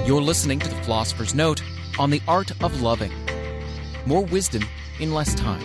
You're listening to The Philosopher's Note on the art of loving. More wisdom in less time.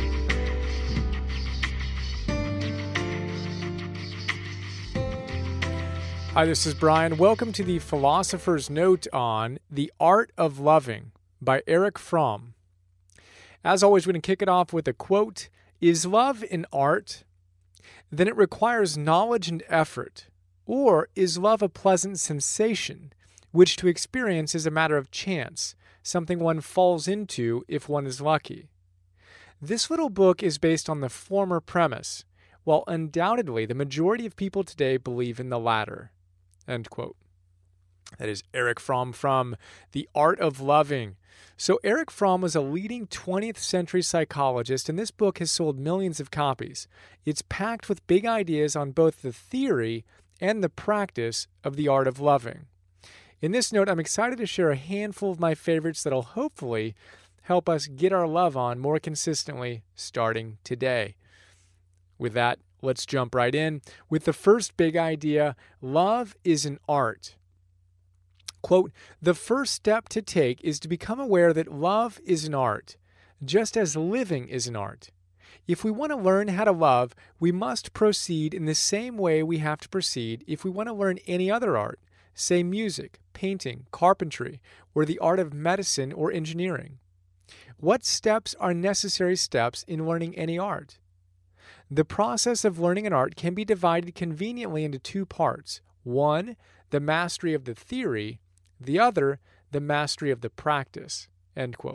Hi, this is Brian. Welcome to The Philosopher's Note on The Art of Loving by Erich Fromm. As always, we're going to kick it off with a quote. Is love an art? Then it requires knowledge and effort. Or is love a pleasant sensation, which to experience is a matter of chance, something one falls into if one is lucky? This little book is based on the former premise, while undoubtedly the majority of people today believe in the latter. End quote. That is Erich Fromm from The Art of Loving. So Erich Fromm was a leading 20th century psychologist, and this book has sold millions of copies. It's packed with big ideas on both the theory and the practice of the art of loving. In this note, I'm excited to share a handful of my favorites that'll hopefully help us get our love on more consistently starting today. With that, let's jump right in with the first big idea. Love is an art. Quote, the first step to take is to become aware that love is an art, just as living is an art. If we want to learn how to love, we must proceed in the same way we have to proceed if we want to learn any other art, say music, painting, carpentry, or the art of medicine or engineering. What steps are necessary steps in learning any art? The process of learning an art can be divided conveniently into two parts. One, the mastery of the theory. The other, the mastery of the practice. End quote.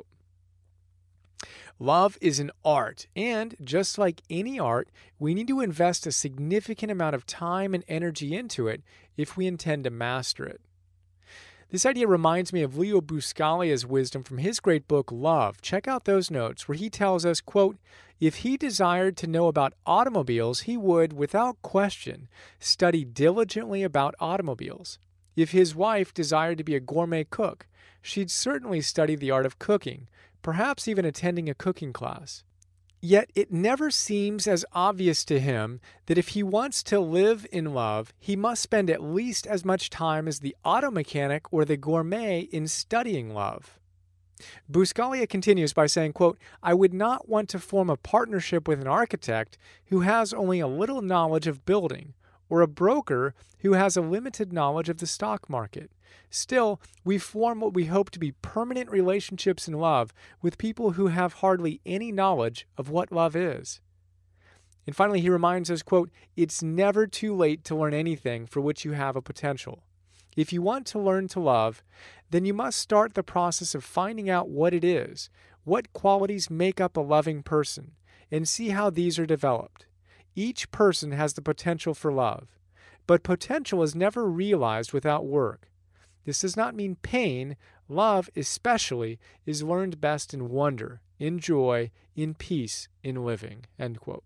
Love is an art, and just like any art, we need to invest a significant amount of time and energy into it if we intend to master it. This idea reminds me of Leo Buscaglia's wisdom from his great book, Love. Check out those notes where he tells us, quote, if he desired to know about automobiles, he would, without question, study diligently about automobiles. If his wife desired to be a gourmet cook, she'd certainly study the art of cooking, perhaps even attending a cooking class. Yet it never seems as obvious to him that if he wants to live in love, he must spend at least as much time as the auto mechanic or the gourmet in studying love. Buscaglia continues by saying, quote, I would not want to form a partnership with an architect who has only a little knowledge of building, or a broker who has a limited knowledge of the stock market. Still, we form what we hope to be permanent relationships in love with people who have hardly any knowledge of what love is. And finally, he reminds us, quote, it's never too late to learn anything for which you have a potential. If you want to learn to love, then you must start the process of finding out what it is, what qualities make up a loving person, and see how these are developed. Each person has the potential for love, but potential is never realized without work. This does not mean pain. Love, especially, is learned best in wonder, in joy, in peace, in living. End quote.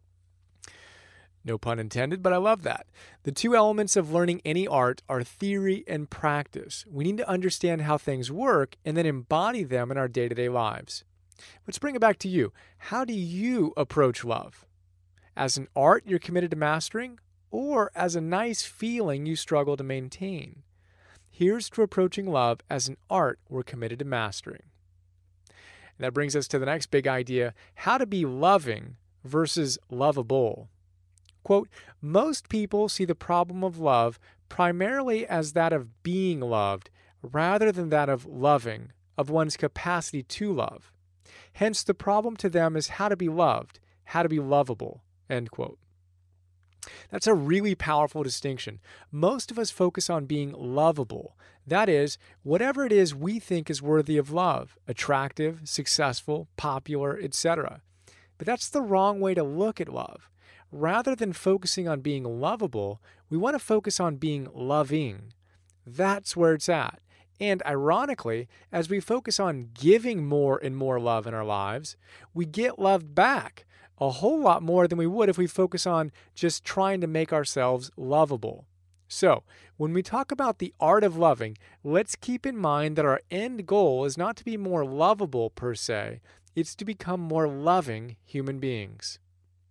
No pun intended, but I love that. The two elements of learning any art are theory and practice. We need to understand how things work and then embody them in our day-to-day lives. Let's bring it back to you. How do you approach love? As an art you're committed to mastering, or as a nice feeling you struggle to maintain? Here's to approaching love as an art we're committed to mastering. And that brings us to the next big idea, how to be loving versus lovable. Quote, most people see the problem of love primarily as that of being loved, rather than that of loving, of one's capacity to love. Hence, the problem to them is how to be loved, how to be lovable. End quote. That's a really powerful distinction. Most of us focus on being lovable. That is, whatever it is we think is worthy of love, attractive, successful, popular, etc. But that's the wrong way to look at love. Rather than focusing on being lovable, we want to focus on being loving. That's where it's at. And ironically, as we focus on giving more and more love in our lives, we get loved back a whole lot more than we would if we focus on just trying to make ourselves lovable. So, when we talk about the art of loving, let's keep in mind that our end goal is not to be more lovable per se, it's to become more loving human beings.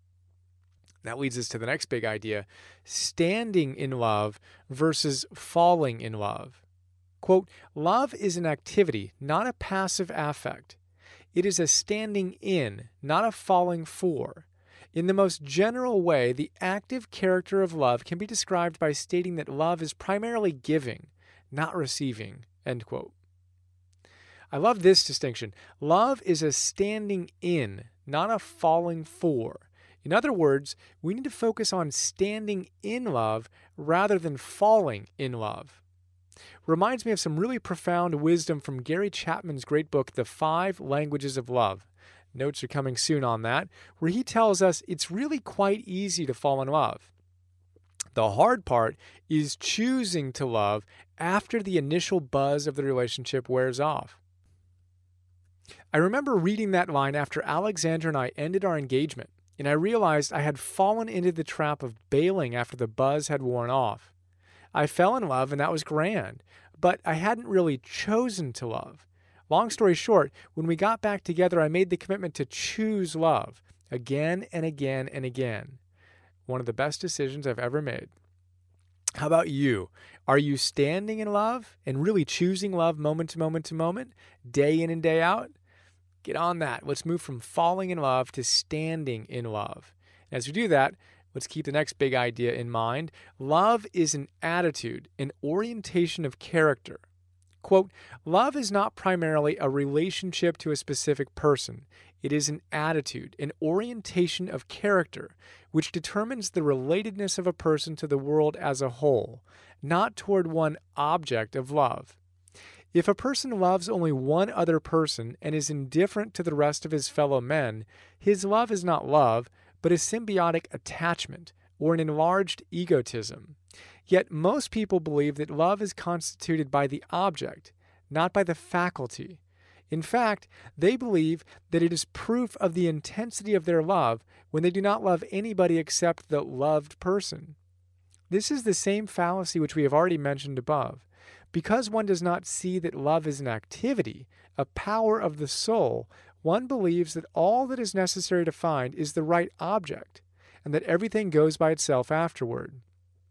That leads us to the next big idea, standing in love versus falling in love. Quote, love is an activity, not a passive affect. It is a standing in, not a falling for. In the most general way, the active character of love can be described by stating that love is primarily giving, not receiving. End quote. I love this distinction. Love is a standing in, not a falling for. In other words, we need to focus on standing in love rather than falling in love. Reminds me of some really profound wisdom from Gary Chapman's great book, The 5 Languages of Love. Notes are coming soon on that, where he tells us it's really quite easy to fall in love. The hard part is choosing to love after the initial buzz of the relationship wears off. I remember reading that line after Alexandra and I ended our engagement, and I realized I had fallen into the trap of bailing after the buzz had worn off. I fell in love, and that was grand, but I hadn't really chosen to love. Long story short, when we got back together, I made the commitment to choose love again and again and again. One of the best decisions I've ever made. How about you? Are you standing in love and really choosing love moment to moment to moment, day in and day out? Get on that. Let's move from falling in love to standing in love. As we do that, let's keep the next big idea in mind. Love is an attitude, an orientation of character. Quote, love is not primarily a relationship to a specific person. It is an attitude, an orientation of character, which determines the relatedness of a person to the world as a whole, not toward one object of love. If a person loves only one other person and is indifferent to the rest of his fellow men, his love is not love, but a symbiotic attachment or an enlarged egotism. Yet most people believe that love is constituted by the object, not by the faculty. In fact, they believe that it is proof of the intensity of their love when they do not love anybody except the loved person. This is the same fallacy which we have already mentioned above. Because one does not see that love is an activity, a power of the soul, one believes that all that is necessary to find is the right object, and that everything goes by itself afterward.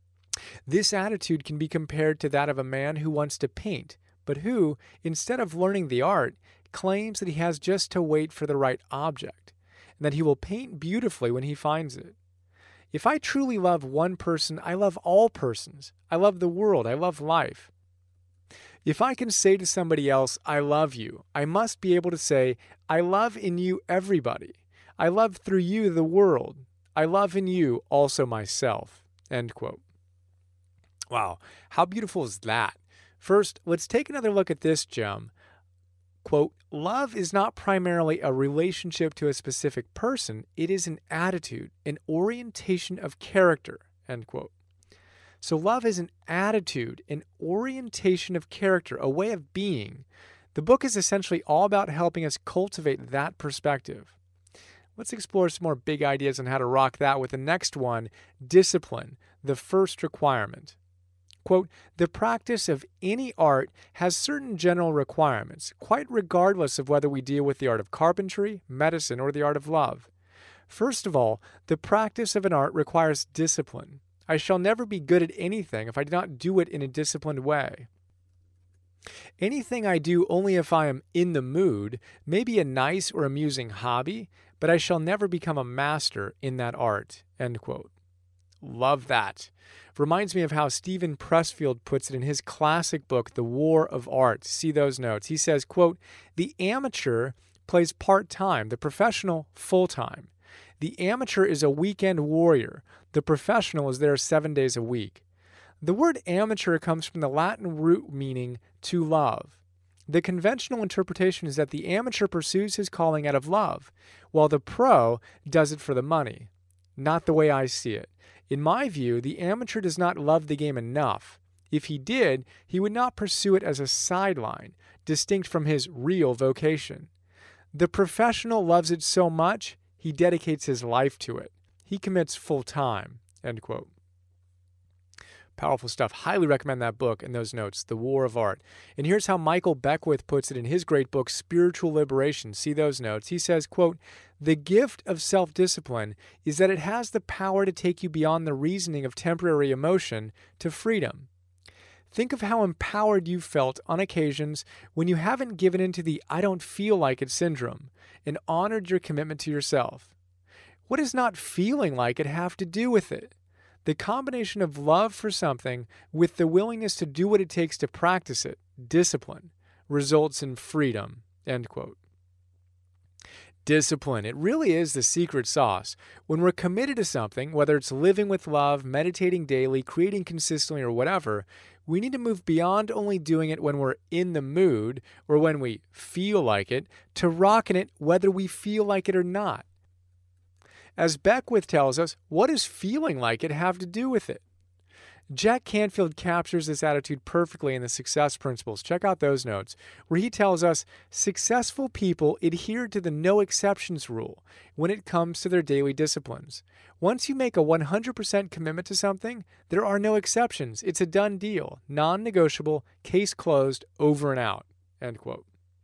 This attitude can be compared to that of a man who wants to paint, but who, instead of learning the art, claims that he has just to wait for the right object, and that he will paint beautifully when he finds it. If I truly love one person, I love all persons. I love the world. I love life. If I can say to somebody else, I love you, I must be able to say, I love in you everybody. I love through you the world. I love in you also myself. End quote. Wow, how beautiful is that? First, let's take another look at this gem. Quote, love is not primarily a relationship to a specific person. It is an attitude, an orientation of character. End quote. So love is an attitude, an orientation of character, a way of being. The book is essentially all about helping us cultivate that perspective. Let's explore some more big ideas on how to rock that with the next one, discipline, the first requirement. Quote, the practice of any art has certain general requirements, quite regardless of whether we deal with the art of carpentry, medicine, or the art of love. First of all, the practice of an art requires discipline. I shall never be good at anything if I do not do it in a disciplined way. Anything I do only if I am in the mood may be a nice or amusing hobby, but I shall never become a master in that art. End quote. Love that. Reminds me of how Stephen Pressfield puts it in his classic book, The War of Art. See those notes. He says, quote, the amateur plays part-time, the professional full-time. The amateur is a weekend warrior. The professional is there 7 days a week. The word amateur comes from the Latin root meaning to love. The conventional interpretation is that the amateur pursues his calling out of love, while the pro does it for the money. Not the way I see it. In my view, the amateur does not love the game enough. If he did, he would not pursue it as a sideline, distinct from his real vocation. The professional loves it so much, he dedicates his life to it. He commits full time. End quote. Powerful stuff. Highly recommend that book and those notes, The War of Art. And here's how Michael Beckwith puts it in his great book, Spiritual Liberation. See those notes. He says, quote, the gift of self-discipline is that it has the power to take you beyond the reasoning of temporary emotion to freedom. Think of how empowered you felt on occasions when you haven't given in to the "I don't feel like it" syndrome and honored your commitment to yourself. What does not feeling like it have to do with it? The combination of love for something with the willingness to do what it takes to practice it, discipline, results in freedom. End quote. Discipline. It really is the secret sauce. When we're committed to something, whether it's living with love, meditating daily, creating consistently, or whatever, we need to move beyond only doing it when we're in the mood or when we feel like it to rocking it whether we feel like it or not. As Beckwith tells us, what does feeling like it have to do with it? Jack Canfield captures this attitude perfectly in the Success Principles. Check out those notes, where he tells us successful people adhere to the no exceptions rule when it comes to their daily disciplines. Once you make a 100% commitment to something, there are no exceptions. It's a done deal, non-negotiable, case closed, over and out. End quote.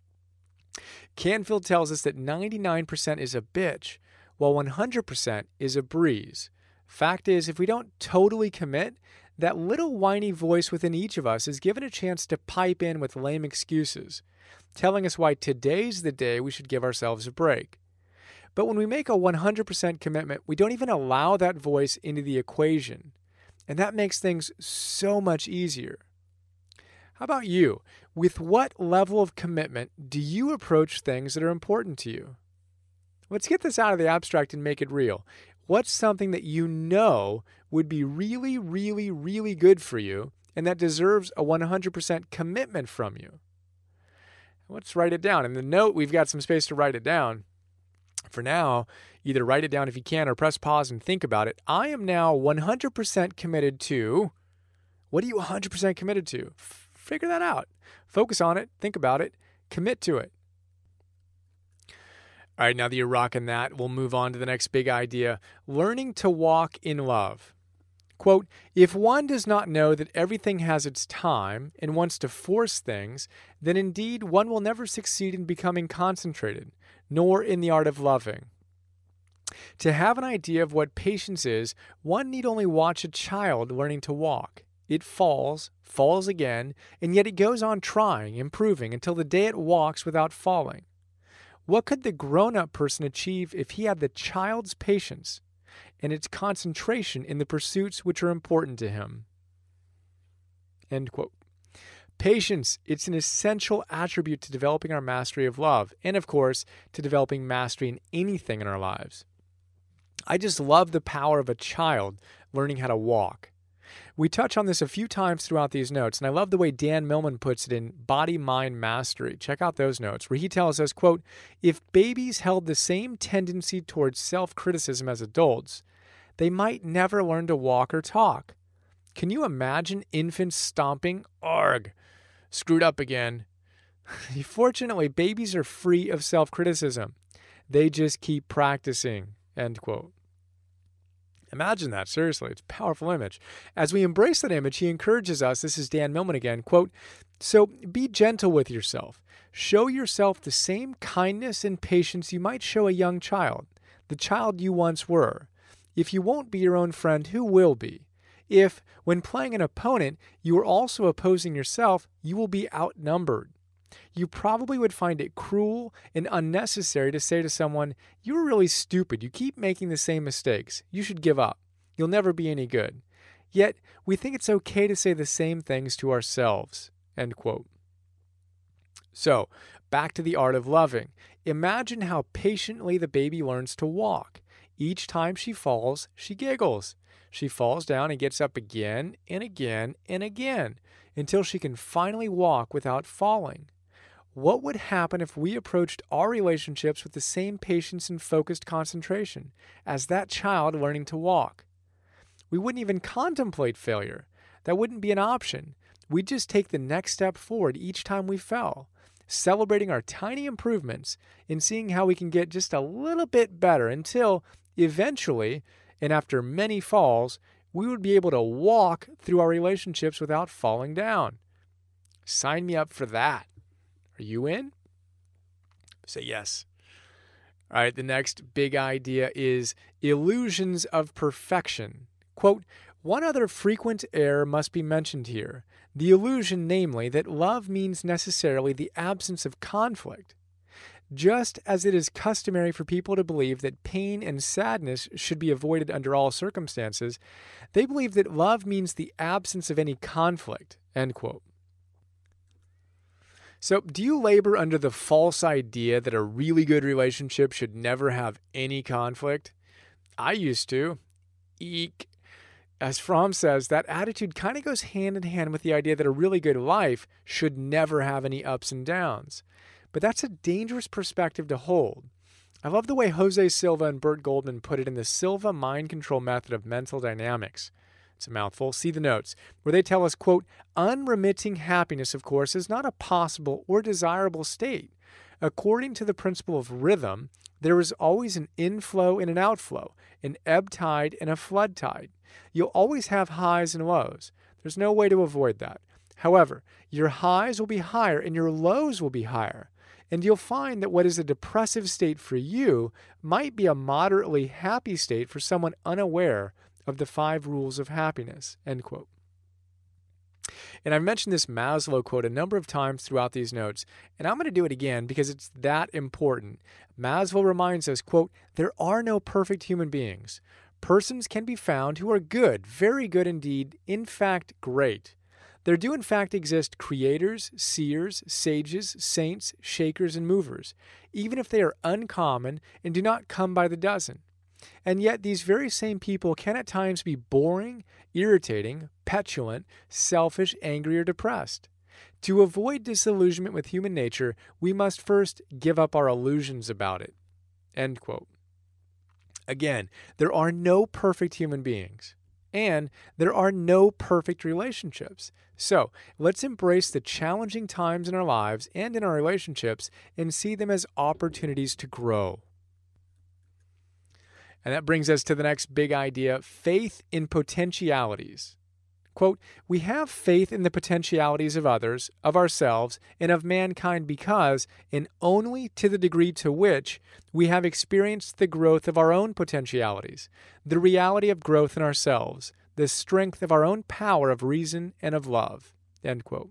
Canfield tells us that 99% is a bitch, while 100% is a breeze. Fact is, if we don't totally commit, that little whiny voice within each of us is given a chance to pipe in with lame excuses, telling us why today's the day we should give ourselves a break. But when we make a 100% commitment, we don't even allow that voice into the equation, and that makes things so much easier. How about you? With what level of commitment do you approach things that are important to you? Let's get this out of the abstract and make it real. What's something that you know would be really, really, really good for you and that deserves a 100% commitment from you? Let's write it down. In the note, we've got some space to write it down. For now, either write it down if you can or press pause and think about it. I am now 100% committed to... What are you 100% committed to? Figure that out. Focus on it. Think about it. Commit to it. All right, now that you're rocking that, we'll move on to the next big idea, learning to walk in love. Quote, if one does not know that everything has its time and wants to force things, then indeed one will never succeed in becoming concentrated, nor in the art of loving. To have an idea of what patience is, one need only watch a child learning to walk. It falls again, and yet it goes on trying, improving, until the day it walks without falling. What could the grown-up person achieve if he had the child's patience and its concentration in the pursuits which are important to him? End quote. Patience, it's an essential attribute to developing our mastery of love and, of course, to developing mastery in anything in our lives. I just love the power of a child learning how to walk. We touch on this a few times throughout these notes, and I love the way Dan Millman puts it in Body, Mind, Mastery. Check out those notes, where he tells us, quote, if babies held the same tendency towards self-criticism as adults, they might never learn to walk or talk. Can you imagine infants stomping? Arg! Screwed up again. Fortunately, babies are free of self-criticism. They just keep practicing, end quote. Imagine that, seriously. It's a powerful image. As we embrace that image, he encourages us, this is Dan Millman again, quote, so be gentle with yourself. Show yourself the same kindness and patience you might show a young child, the child you once were. If you won't be your own friend, who will be? If, when playing an opponent, you are also opposing yourself, you will be outnumbered. You probably would find it cruel and unnecessary to say to someone, you're really stupid. You keep making the same mistakes. You should give up. You'll never be any good. Yet, we think it's okay to say the same things to ourselves. End quote. So, back to the art of loving. Imagine how patiently the baby learns to walk. Each time she falls, she giggles. She falls down and gets up again and again and again until she can finally walk without falling. What would happen if we approached our relationships with the same patience and focused concentration as that child learning to walk? We wouldn't even contemplate failure. That wouldn't be an option. We'd just take the next step forward each time we fell, celebrating our tiny improvements and seeing how we can get just a little bit better until eventually, and after many falls, we would be able to walk through our relationships without falling down. Sign me up for that. Are you in? Say yes. All right, the next big idea is illusions of perfection. Quote, one other frequent error must be mentioned here, The illusion, namely, that love means necessarily the absence of conflict. Just as it is customary for people to believe that pain and sadness should be avoided under all circumstances, they believe that love means the absence of any conflict. End quote. So, do you labor under the false idea that a really good relationship should never have any conflict? I used to. Eek. As Fromm says, that attitude kind of goes hand in hand with the idea that a really good life should never have any ups and downs. But that's a dangerous perspective to hold. I love the way Jose Silva and Burt Goldman put it in the Silva Mind Control Method of Mental Dynamics. It's a mouthful. See the notes, where they tell us, quote, unremitting happiness, of course, is not a possible or desirable state. According to the principle of rhythm, there is always an inflow and an outflow, an ebb tide and a flood tide. You'll always have highs and lows. There's no way to avoid that. However, your highs will be higher and your lows will be higher. And you'll find that what is a depressive state for you might be a moderately happy state for someone unaware of the 5 rules of happiness, end quote. And I've mentioned this Maslow quote a number of times throughout these notes, and I'm going to do it again because it's that important. Maslow reminds us, quote, there are no perfect human beings. Persons can be found who are good, very good indeed, in fact, great. There do in fact exist creators, seers, sages, saints, shakers, and movers, even if they are uncommon and do not come by the dozen. And yet these very same people can at times be boring, irritating, petulant, selfish, angry, or depressed. To avoid disillusionment with human nature, we must first give up our illusions about it. End quote. Again, there are no perfect human beings, and there are no perfect relationships. So let's embrace the challenging times in our lives and in our relationships and see them as opportunities to grow. And that brings us to the next big idea, faith in potentialities. Quote, we have faith in the potentialities of others, of ourselves, and of mankind because, and only to the degree to which, we have experienced the growth of our own potentialities, the reality of growth in ourselves, the strength of our own power of reason and of love. End quote.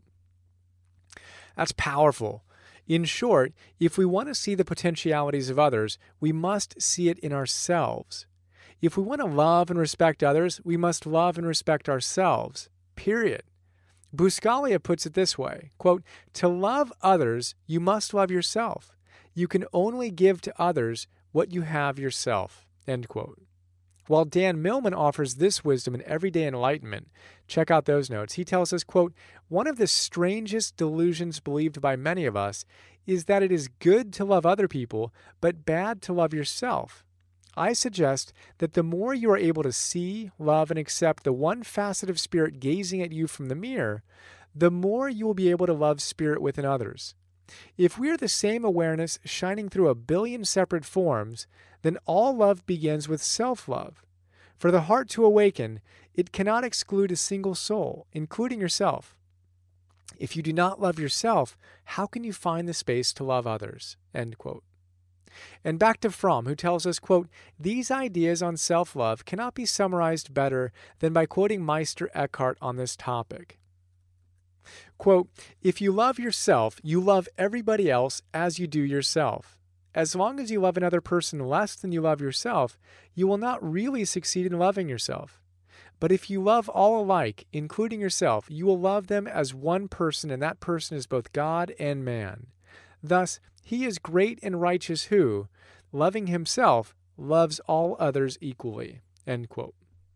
That's powerful. In short, if we want to see the potentialities of others, we must see it in ourselves. If we want to love and respect others, we must love and respect ourselves. Period. Buscaglia puts it this way, quote, to love others, you must love yourself. You can only give to others what you have yourself. End quote. While Dan Millman offers this wisdom in Everyday Enlightenment, check out those notes. He tells us, quote, one of the strangest delusions believed by many of us is that it is good to love other people, but bad to love yourself. I suggest that the more you are able to see, love, and accept the one facet of Spirit gazing at you from the mirror, the more you will be able to love Spirit within others. If we are the same awareness shining through a billion separate forms, then all love begins with self-love. For the heart to awaken, it cannot exclude a single soul, including yourself. If you do not love yourself, how can you find the space to love others? End quote. And back to Fromm, who tells us, quote, these ideas on self-love cannot be summarized better than by quoting Meister Eckhart on this topic. Quote, if you love yourself, you love everybody else as you do yourself. As long as you love another person less than you love yourself, you will not really succeed in loving yourself. But if you love all alike, including yourself, you will love them as one person, and that person is both God and man. Thus, he is great and righteous who, loving himself, loves all others equally. End quote.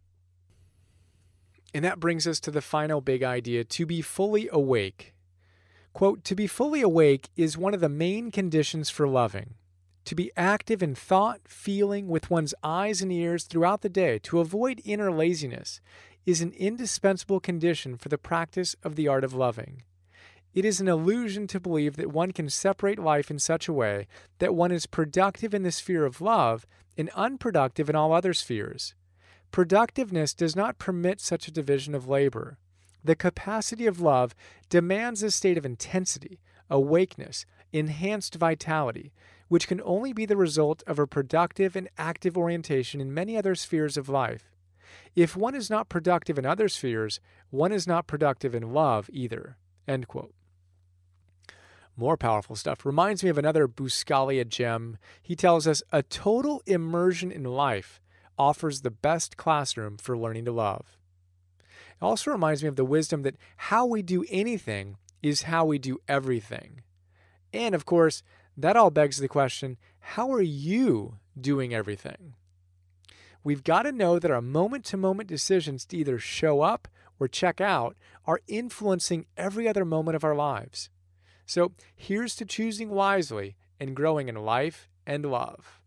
And that brings us to the final big idea, to be fully awake. Quote, to be fully awake is one of the main conditions for loving. To be active in thought, feeling, with one's eyes and ears throughout the day, to avoid inner laziness, is an indispensable condition for the practice of the art of loving. It is an illusion to believe that one can separate life in such a way that one is productive in the sphere of love and unproductive in all other spheres. Productiveness does not permit such a division of labor. The capacity of love demands a state of intensity, awakeness, enhanced vitality, which can only be the result of a productive and active orientation in many other spheres of life. If one is not productive in other spheres, one is not productive in love either. End quote. More powerful stuff. Reminds me of another Buscaglia gem. He tells us a total immersion in life offers the best classroom for learning to love. It also reminds me of the wisdom that how we do anything is how we do everything. And of course, that all begs the question, how are you doing everything? We've got to know that our moment-to-moment decisions to either show up or check out are influencing every other moment of our lives. So here's to choosing wisely and growing in life and love.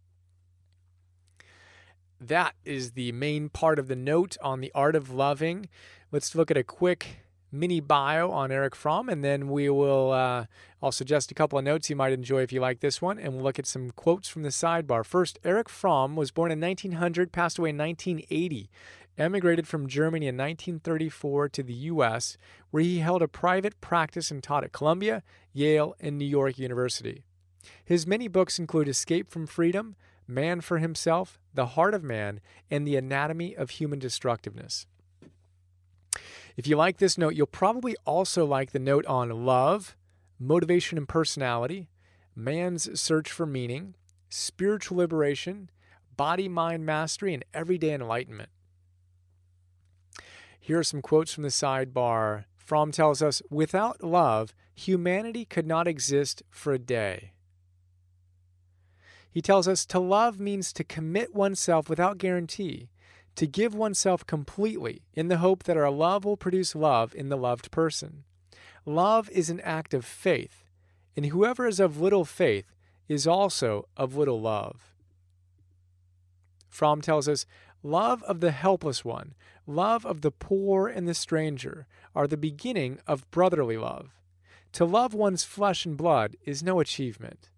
That is the main part of the note on the art of loving. Let's look at a quick mini bio on Erich Fromm, and then we will I'll suggest a couple of notes you might enjoy if you like this one, and we'll look at some quotes from the sidebar. First, Erich Fromm was born in 1900, passed away in 1980, emigrated from Germany in 1934 to the U.S., where he held a private practice and taught at Columbia, Yale, and New York University. His many books include Escape from Freedom, Man for Himself, The Heart of Man, and The Anatomy of Human Destructiveness. If you like this note, you'll probably also like the note on love, motivation and personality, man's search for meaning, spiritual liberation, body-mind mastery, and everyday enlightenment. Here are some quotes from the sidebar. Fromm tells us, without love, humanity could not exist for a day. He tells us to love means to commit oneself without guarantee, to give oneself completely in the hope that our love will produce love in the loved person. Love is an act of faith, and whoever is of little faith is also of little love. Fromm tells us, love of the helpless one, love of the poor and the stranger are the beginning of brotherly love. To love one's flesh and blood is no achievement.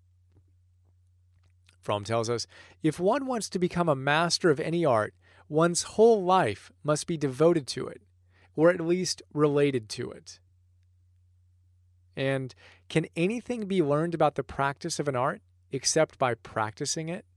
Fromm tells us, if one wants to become a master of any art, one's whole life must be devoted to it, or at least related to it. And can anything be learned about the practice of an art except by practicing it?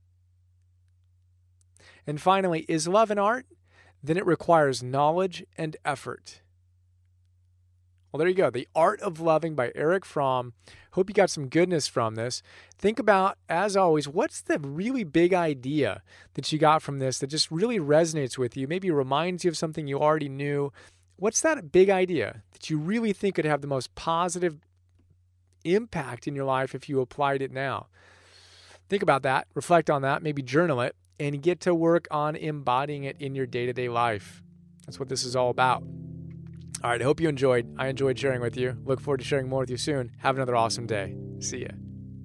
And finally, is love an art? Then it requires knowledge and effort. Well, there you go. The Art of Loving by Erich Fromm. Hope you got some goodness from this. Think about, as always, what's the really big idea that you got from this that just really resonates with you, maybe reminds you of something you already knew. What's that big idea that you really think could have the most positive impact in your life if you applied it now? Think about that, reflect on that, maybe journal it, and get to work on embodying it in your day-to-day life. That's what this is all about. All right, I hope you enjoyed. I enjoyed sharing with you. Look forward to sharing more with you soon. Have another awesome day. See ya.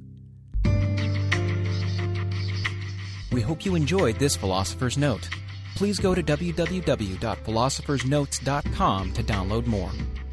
We hope you enjoyed this Philosopher's Note. Please go to www.philosophersnotes.com to download more.